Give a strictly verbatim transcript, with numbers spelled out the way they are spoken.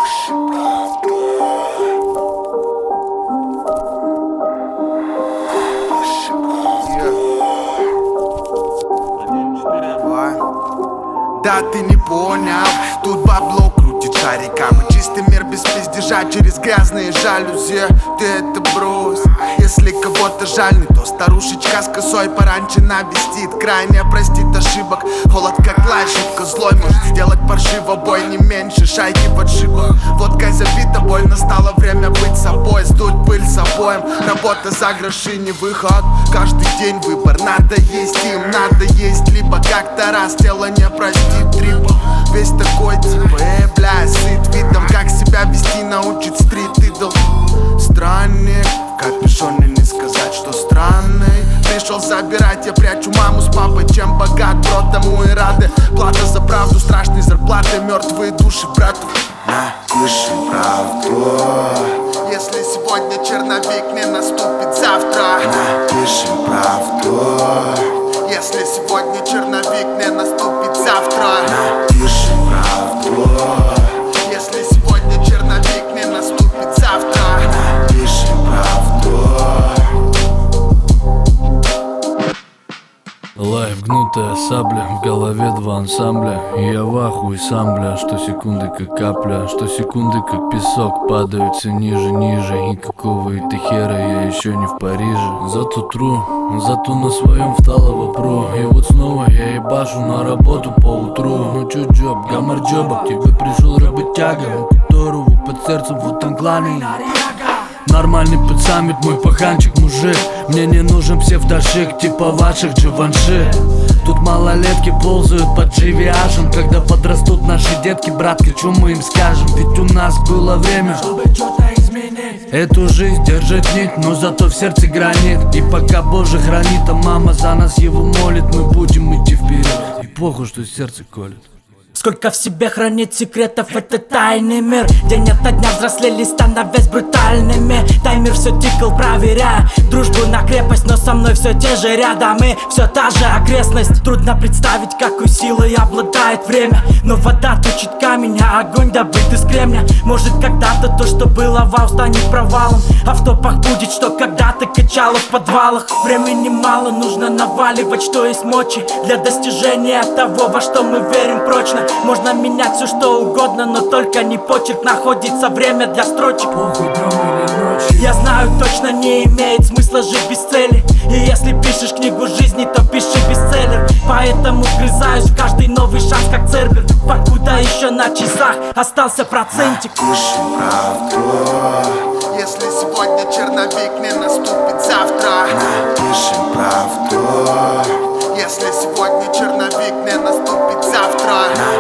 Да ты не понял, тут бабло крутит шариками. Чистый мир без пиздежа через грязные жалюзи. Ты это брось. Если кого-то жаль, не то старушечка с косой пораньше навестит. Крайне простит ошибок. Холод как лащик, злой может сделать паршиво. Бой не меньше шайки в отшибах. Водкой забита боль, настало время быть собой. Сдуть пыль с обоим. Работа за гроши не выход. Каждый день выбор, надо есть им, надо есть. Либо как-то раз тело не простит трипа. Весь такой типа, э, бля, сыт видом. Как себя вести научит стрит-идол. Странник, в капюшоне не сказать, что странный. Пришел забирать, я прячу маму с папой. Чем богат, бро, тому и рады. Плата за правду, страшной зарплаты. Мертвые души, брату. Напиши правду. Если сегодня черновик не наступит завтра. Напиши правду. Если сегодня черновик не наступит завтра. Напиши правду. Если сегодня черновик не наступит завтра. Напиши правду. Лайф, гнутая сабля, в голове два ансамбля. И я в ахуе сам, бля, что секунды как капля, что секунды как песок падают все ниже, ниже. И какого это хера я еще не в Париже. Зато тру, зато на своем вталого про. И вот снова я ебашу на работу по утру. Ну чё, джоб, гаммар джоба, к тебе пришел работяга, у которого под сердцем вот англами. Нормальный пацамит, мой паханчик мужик. Мне не нужен псевдошик, типа ваших Дживанши. Тут малолетки ползают под дживиашем. Когда подрастут наши детки, братка, чё мы им скажем? Ведь у нас было время, чтобы что-то изменить. Эту жизнь держит нить, но зато в сердце гранит. И пока Боже хранит, а мама за нас его молит, мы будем идти вперед. И похуй, что сердце колет. Сколько в себе хранит секретов этот тайный мир. День ото дня взрослели, становясь брутальными. Таймер все тикал, проверяя дружбу на крепость. Но со мной все те же рядом и все та же окрестность. Трудно представить, какой силой обладает время. Но вода точит камень, а огонь добыт из кремня. Может когда-то то, что было вау, станет провалом. А в топах будет, что когда-то качало в подвалах. Времени мало, нужно наваливать, что есть мочи. Для достижения того, во что мы верим прочно. Можно менять все что угодно, но только не почерк. Находится время для строчек. Похуй, днем или ночью. Я знаю, точно не имеет смысла жить без цели. И если пишешь книгу жизни, то пиши бестселлер. Поэтому вгрызаюсь в каждый новый шанс, как Цербер. Покуда еще на часах остался процентик. Напиши правду. Если сегодня черновик не наступит завтра. Напиши правду. Если сегодня черновик не наступит завтра.